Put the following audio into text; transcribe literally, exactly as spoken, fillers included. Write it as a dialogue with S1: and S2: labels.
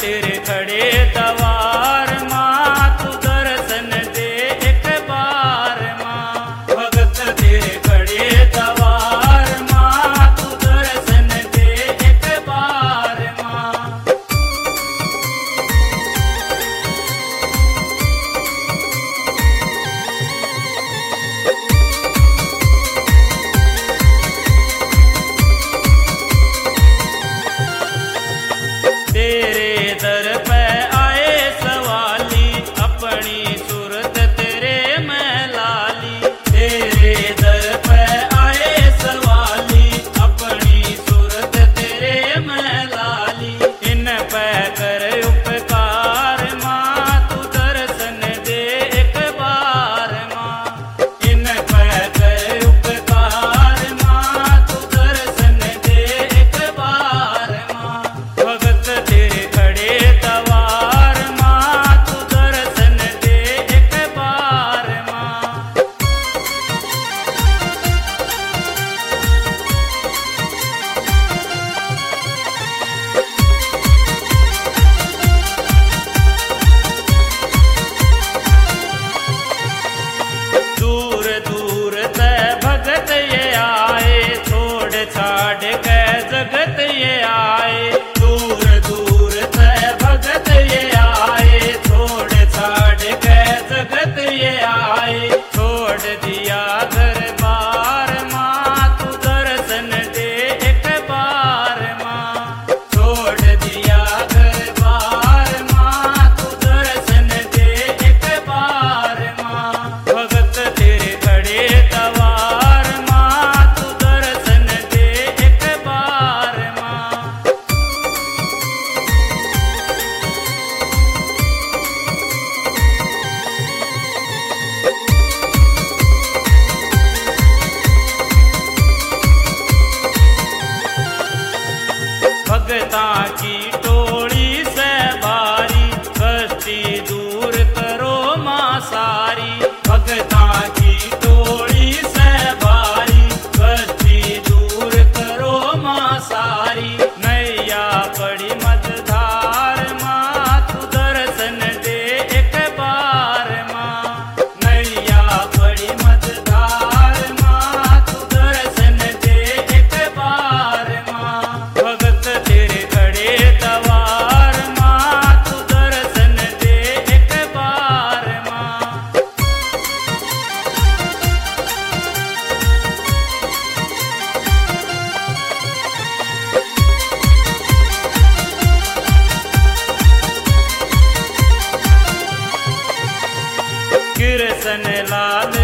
S1: तेरे खड़े तवार माँ तू दर्शन दे एक बार माँ। भगत तेरे खड़े तवार माँ तू दर्शन दे एक बार माँ। तेरे दर पे आए सवाली अपनी सूरत तेरे में लाली। तेरे दर पे आए सवाली अपनी सूरत तेरे में लाली। इन पे कर उपकार माँ तू दर्शन दे एक बार माँ। इन पे कर उपकार माँ तू दर्शन दे एक बार माँ। भगत तेरे खड़े तवार माँ तू दर्शन दे एक बार माँ। दूर दूर ते भगत ये आए छोड़ छाड़ के जगत ये आए। दूर दूर ते भगत ये आए छोड़ छाड़ के जगत ये आए। छोड़ दिया घर बार माँ तू दर्शन दे एक बार माँ। छोड़ दिया घर बार माँ तू दर्शन दे एक बार माँ। भगत तेरे खड़े तवार माँ तू दर्शन दे एक बार माँ। भगता की टोली से बारी कष्टी दूर करो माँ सारी। भगता की टोली से बारी कष्टी दूर करो माँ सारी। नैया पड़ी मझधार माँ तू दर्शन दे एक बार माँ। नैया पड़ी मझधार माँ तू दर्शन दे एक बार माँ। भगत तेरे खड़े तवार माँ तू दर्शन दे एक बार माँ। कृष्ण लाल